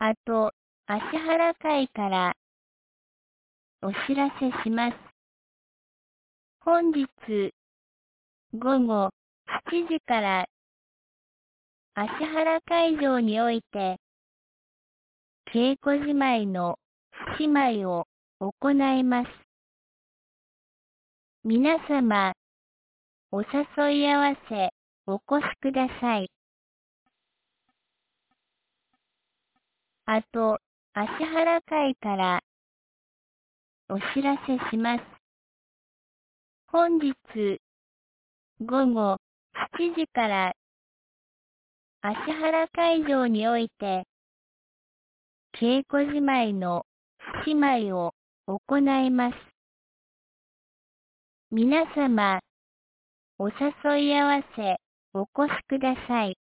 あと、芦原会からお知らせします。本日午後7時から芦原会場において稽古じまいの獅子舞を行います。皆様、お誘い合わせお越しください。あと、芦原会からお知らせします。本日午後7時から芦原会場において稽古じまいの獅子舞を行います。皆様、お誘い合わせお越しください。